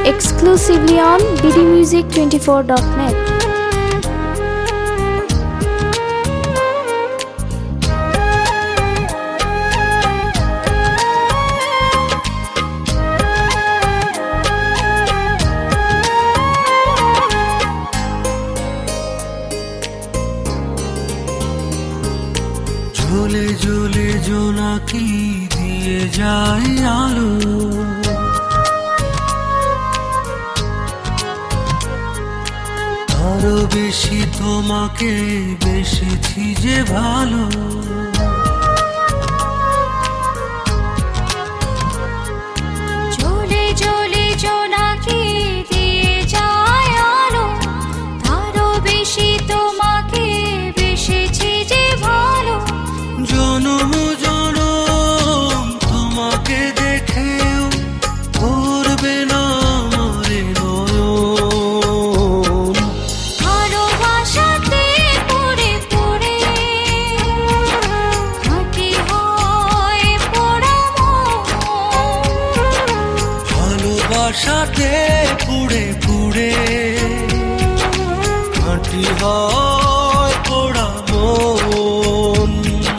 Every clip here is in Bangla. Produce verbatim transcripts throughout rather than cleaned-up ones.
exclusively on b d music twenty-four dot net. ঝুলে ঝুলে জোনাকি দিয়ে যায় আলো, আরো বেশি তোমাকে বেসেছি যে ভালো। ঝুলে ঝুলে জোনাকি দিয়ে যায় আলো, আরো বেশি তোমাকে বেসেছি যে ভালো। জনম জনম তোমাকে দেখেও ভরবে না মরে নয়ন। ভালোবাসাতে পড়ে পড়ে খাঁটি হয় পোড়া মন। ভালোবাসাতে পুড়ে পুড়ে খাঁটি হয় পোড়া মন।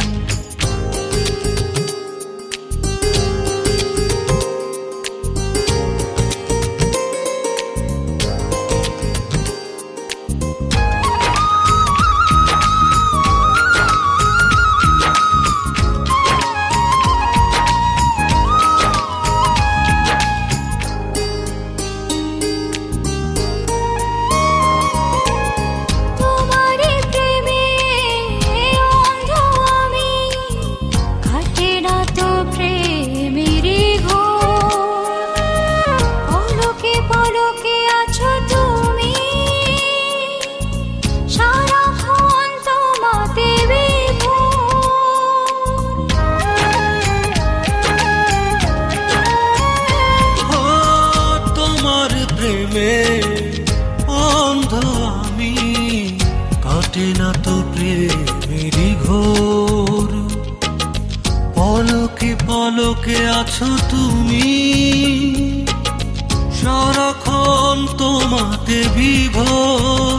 অন্ধ আমি কাটে না তো প্রেমেরই ঘোর, পলকে পলকে আছো তুমি সারাক্ষণ তোমাতে বিভোর।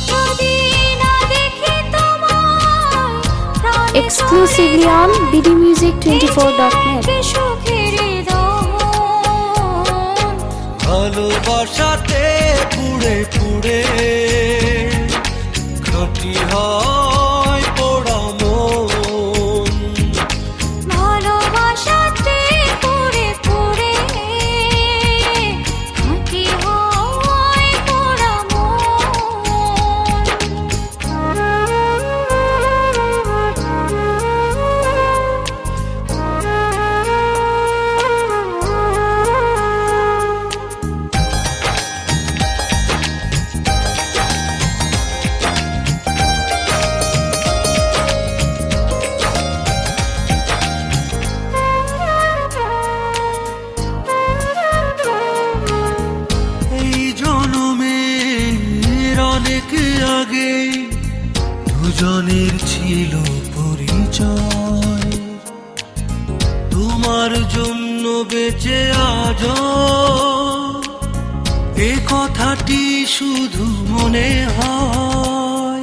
Exclusively on b d music twenty-four dot net. ভালোবাসাতে পুড়ে পুড়ে খাঁটি হয় পোড়া মন। ভালোবাসাতে পুড়ে পুড়ে খাঁটি হয় পোড়া আগে দুজনের ছিল পরিচয়, তোমার জন্য বেঁচে আজ এ কথাটি শুধু মনে হয়।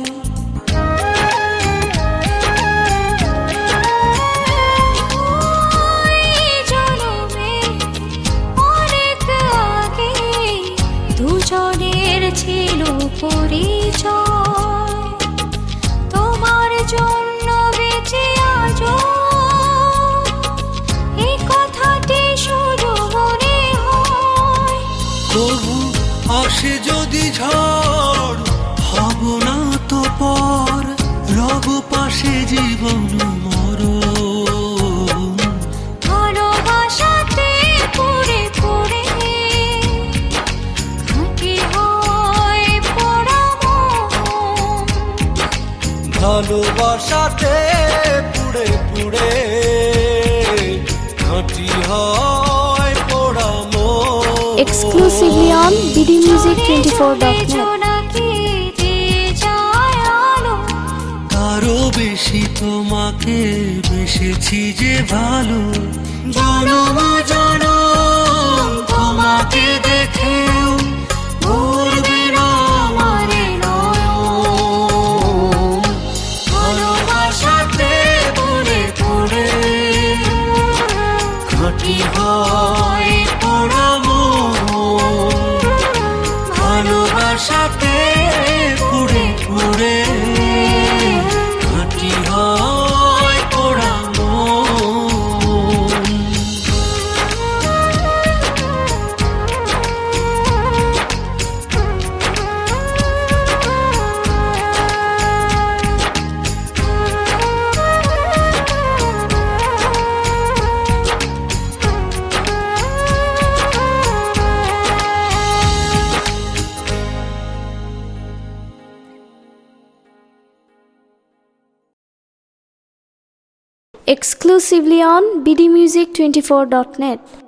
দুজনের ছিল পরিচয়, তোমার জন্য বেঁচে আজ এই কথাটি শুধু মনে হয়। তবু আসে যদি ঝড় হব না তো পর, রব পাশে জীবন মরণ। ভালোবাসাতে পুড়ে পুড়ে ভালোবাসাতে পুড়ে পুড়ে খাঁটি হয় পোড়া মন। Exclusively on b d music twenty-four dot net. আরো বেশি তোমাকে বেসেছি যে ভালো। জনম জনম তোমাকে দেখে exclusively on b d music twenty-four dot net.